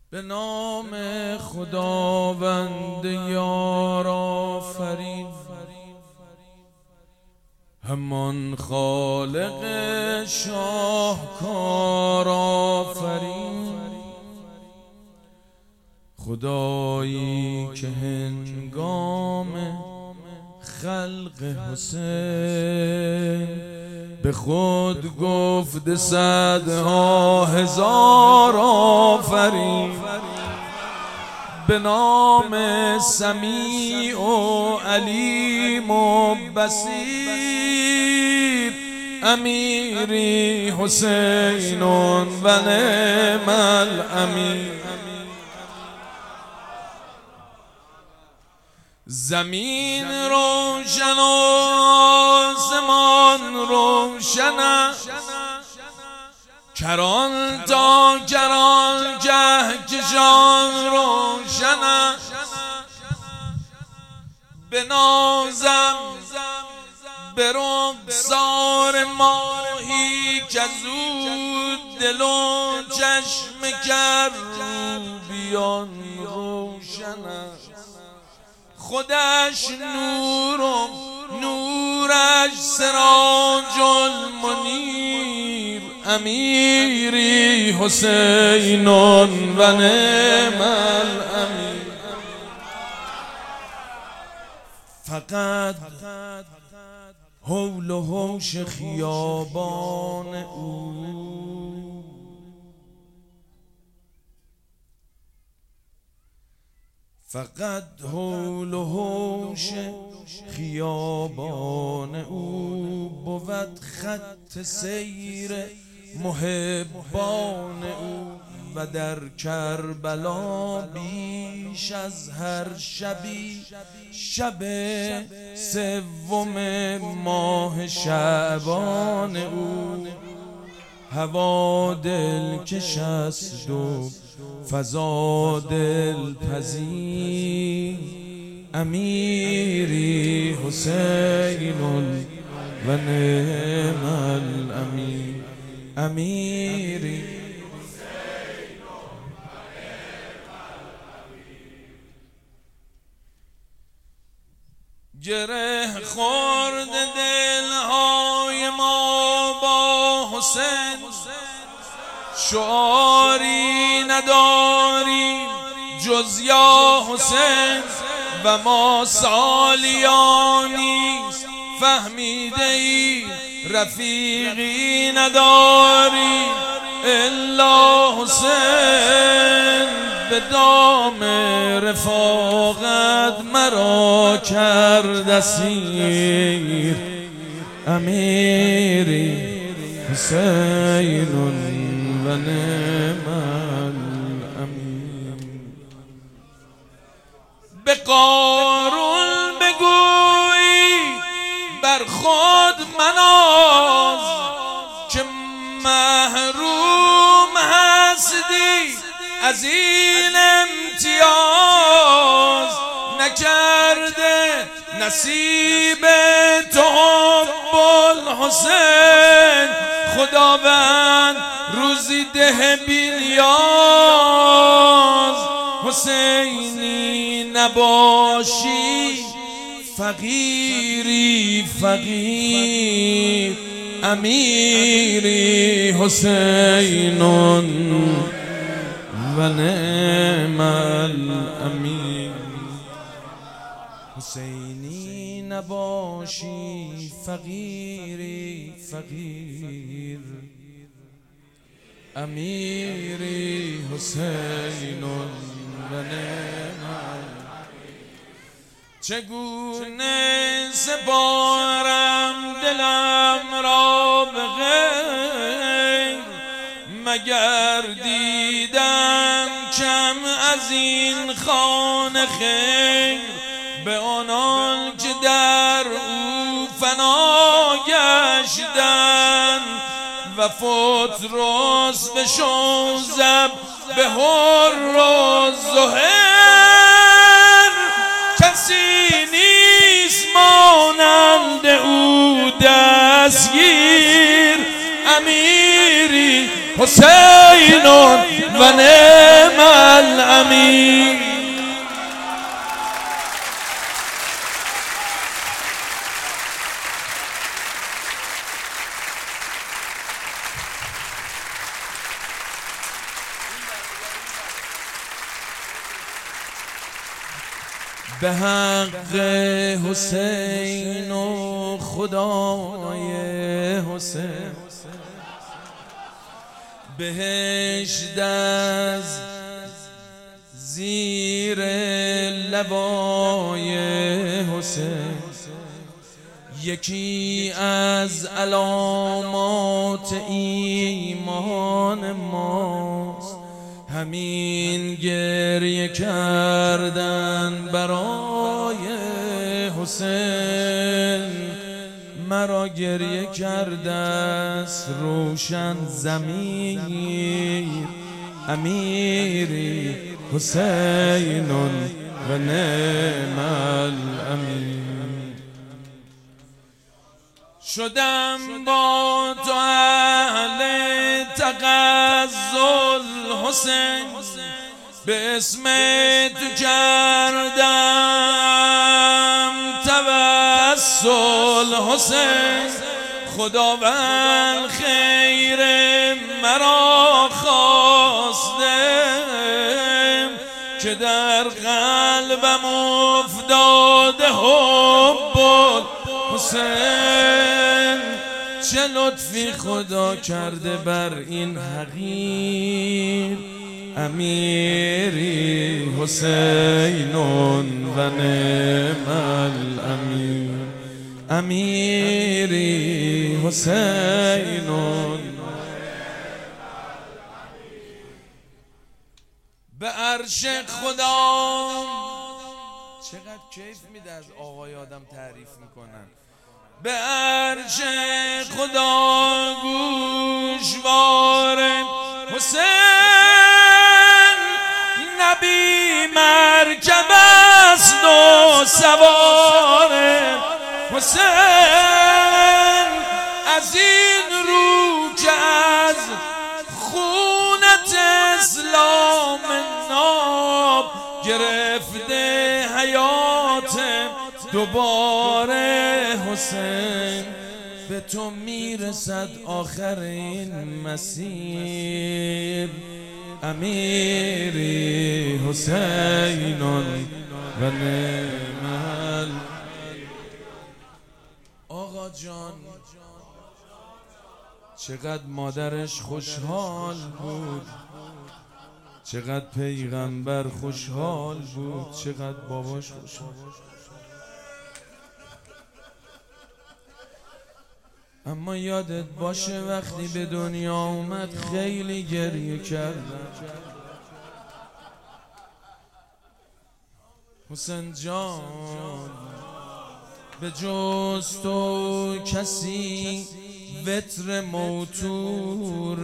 به نام خداوند یار آفرین، همان خالق شاهکار آفرین. خدایی که هنگام خلق حسین به خود گفت صدها هزار آفرین. به نام سمیع و علیم و بصیر، امیری حسین و نعم الامیر. زمین روشن و آسمان روشن، کران تا کران کهکشان روشن. بنازم به رخسار ماهی که زود دل و چشم کروبیان روشن. خودش نور و نورش سراج المنیر، امیری حسین و نعم الامیر. فقط حول و حوش خیابان او، فقط حول و حوش خیابان او بود خط سیر محبان او. و در کربلا بیش از هر شبی شب سوم ماه شعبان او. هوا دلکش است و فضا دلپذیر، امیری حسین و نعم الامیر. امیری گره خورد دلهای ما با حسین، شعاری نداریم جز یا حسین. و ما سالیانی فهمیده ای رفیقی نداریم الا حسین. به دام رفاقت مرا کرد اسیر، امیری حسین و نعم الامیر. به قارون بگویی بر خود مناز، که محروم هستی از این امتیاز. نکرده نصیب تو حب الحسین، خداوند روزی ده بیلیاز. حسینی نباشی فقیری فقیر، امیری حسین و نعم الامیر. حسینی نباشی فقیری فقیر، امیری حسین و نعم الامیر. چگونه سپارم دلم را به غیر، مگر دیدم کم از این خانه خیر. به آنان که در او فنا گشتن، و فطرس به شوزب به هر و زهر. کسی نیست مانند او دستگیر، امیری حسین و نعم الامین. به حق حسین و خدای حسین، بهشت از زیر لوای حسین، یکی از علامات ایمان ماست. همین گریه کردن برای حسین، مرا گریه کرده است روشن ضمیر. امیری حسین و نعم الامین. شدم با تو اهل تغزل حسین، به اسم تو کردم توسل حسین. خداوند خیر مرا خواسته، که در قلبم افتاده حب حسین. چه لطفی خدا کرده بر این حقیر. امیری حسین و نعم الامین. امیری حسین و به عرش خدا. چقدر کیف میده از آقای آدم تعریف میکنن. به عرش خدا گوشوار حسین، نبی مرکب است و سوار حسین. از این رو که از خونت اسلام ناب گرفته حیات دوباره حسین، به تو میرسد آخر این مسیر. امیری حسین و نعم. آقا جان چقدر مادرش خوشحال بود، چقدر پیغمبر خوشحال بود، چقدر باباش خوشحال. اما یادت باشه وقتی به دنیا اومد خیلی گریه کرد. حسین جان به جز تو کسی وتر موتور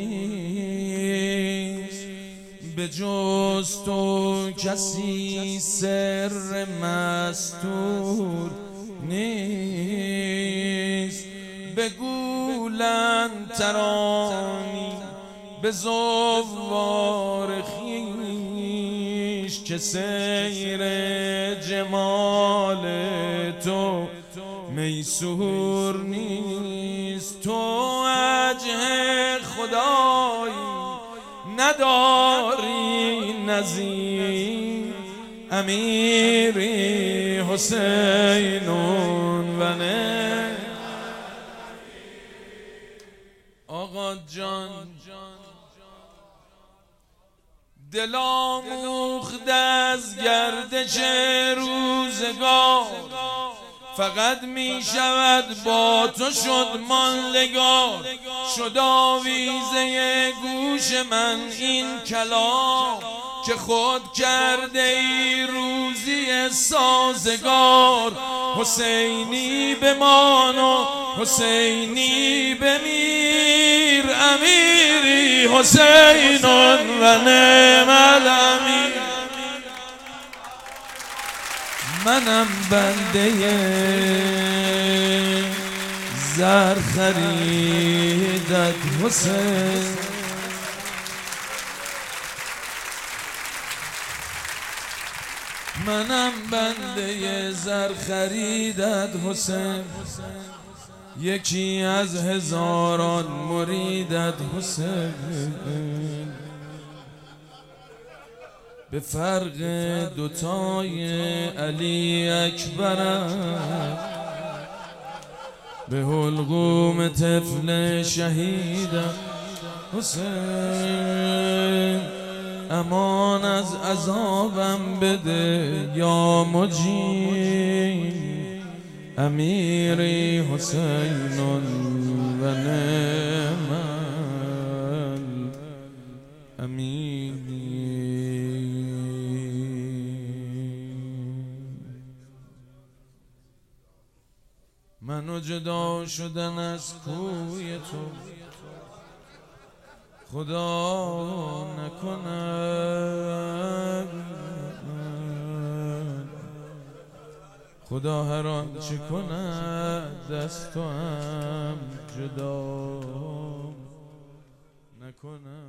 نیست، به جز تو کسی سر مستور نیست. بگولن ترانی به زوار خویش، که سیر جمال تو میسور نیست. تو وجه خدایی نداری نظیر. امیری حسین و نعم. آقا جان دل آموخته از گردش روزگار، فقط می شود با تو شد ماندگار. شد آویزه گوش من این کلام، که خود کرده ای روزی سازگار. حسینی بمان و حسینی بمیر. امیری حسین و نعم الامین. منم بنده زر خریدت حسین، منم بنده زر خریدت حسین، یکی از هزاران مریدت حسین. به فرق دوتای علی اکبرم، به حلقوم طفل شهیدم حسین. امان از عذابم بده یا مجید، امیری حسین و نعم امیری. من و جدا شدن از کوی تو خدا نکند، خدا هر آنچه کند از تو هم جدا نکند.